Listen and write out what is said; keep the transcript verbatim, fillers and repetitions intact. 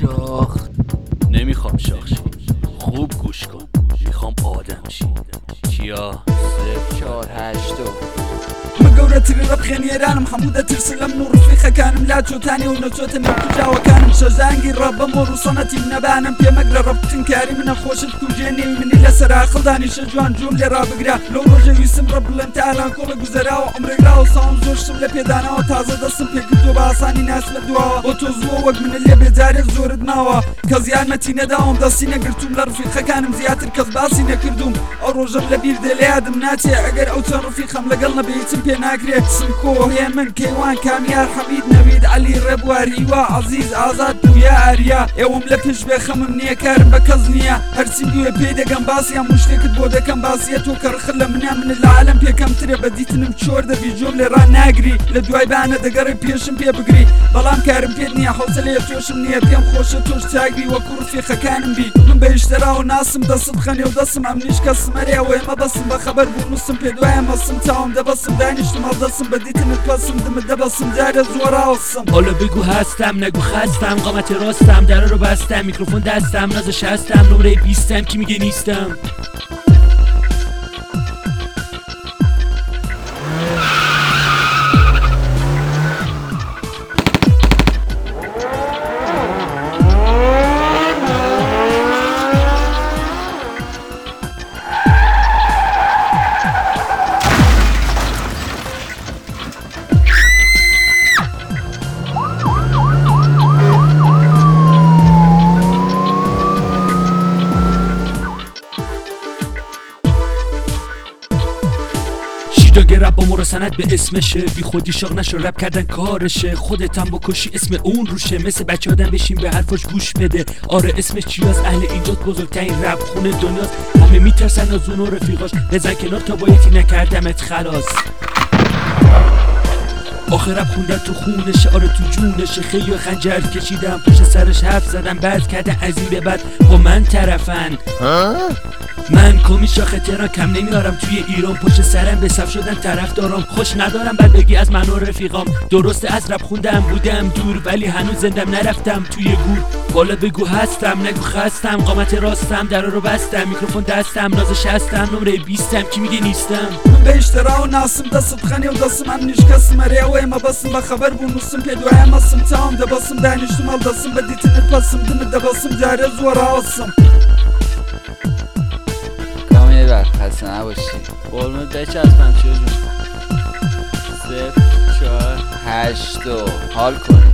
شاخ نمیخوام شاخ شی، خوب گوش کن، میخوام آدم شی. کیا صفر چهار هشت مەگەورەتری لە بخێنێرانم هەموو دەترسن لەم و ڕفیقەکانم لا چۆتانی و نەچۆتە نەوتوجاوەکانم شەژانگی ڕەب بە مۆڕ و سەنەتی منەبانم پێمەگرە ڕەبتنکاری منە خۆشت کوژێنێوی منی لەسەر عاقڵدانیشە جوان جوم لێ ڕابگرا لەو ڕۆژە ویسم ڕەب بڵێم تا ئالان کۆڵە گوزەراوە عومرێکراوە ساڵم زۆر شتم لە پێداناوە تازە دەستم پێکردووە بە ئاسانی ناس لە دواوە بۆ تۆ زووە وەک منە لێ بێجارێ زۆرت ماوە کە زیانمەتی نەداوم دەستی نەگرتوم لە ڕفیقەکانم زیاتر کەس باسی نەکردوم ئەو ڕۆژەم لە بیر دێ لە یادم ناچێ ئەگەر ئەو چەند ڕفیقەم لەگەڵ نەبێ هیچم پێ ناکرێت سمکۆ هێمن کەیوان کامیار حەمید نەوید عەلی ڕێبوار هیوا عەزیز ئازاد بویا ئاریا ئێوەم لە پێش بێ خەمم نییە کارم بە کەس نییە هەرچی بوێ پێی دەگەم باسی هەموو شتێکت بۆ دەکەم باسیە تۆ کە ڕخت لە منە منت لە عالەم پێکەمترێ بە دیتنم چۆر دەبی جۆم لێ ڕان ناگری لە دوای بانە دەگەڕی پێشم پێ بگری بەڵام کارم پێت نییە حوسەلەیە تۆشم نییە پێم خۆشە تۆش چاگری وەکو ڕفیقەکانم بی من بە ئیشتراوە ناسم دەست خەنێ و دەسم ئەمنیش کەسمەرێ و ئێمە بەسم بە خەبەر بوو نووسم پێ دوایە مەسم چاوم دەبەسم دانیشتم هەڵدەسم بە دیتنت پەسم دمت دەبەسم جارە زۆراوەسم حالا بگو هستم نگو خستم قامت راستم در رو بستم میکروفون دستم نازش هستم نمره بیستم کی میگه نیستم داگه رب با مرا سند به اسمشه بی خودی شاق نشو رب کردن کارشه خودتم بکشی اسم اون روشه مثل بچه آدم بشین به حرفاش گوش بده آره اسمش چیاز اهل اینجاست بزرگترین رب خونه دنیاست همه میترسن از اون و رفیقاش بزن کنار تا بایتی نکردمت خلاص آخه رب خوندن تو خونشه آره تو جونشه خیلی خنجر کشیدم پشت سرش حرف زدم بعد کردن از این به بعد با من طرفن من کمی شاخه تهران کم نمیارم توی ایران پشت سرم به صف شدن طرف دارم خوش ندارم بعد بگی از من و رفیقام درسته از رب خوندم بودم دور ولی هنوز زندم نرفتم توی گور بالا بگو هستم نگو خستم قامت راستم در رو بستم میکروفون دستم نازش هستم نمره بیستم کی میگه نیستم من به اشتراو ناسم دەست خەنێ و دەسم ئەمنیش کەسمەرێ و ئێمە بەسم بە خەبەر بوو نووسم پێ دوایە مەسم چاوم دەبەسم دانیشتم هەڵدەسم بە دیتنت پەسم دمت دەبەسم جارێ زۆراوەسم کامیه بر خسته نباشی قرمت بچسبم چیه جون صفر چهار هشت حال کنی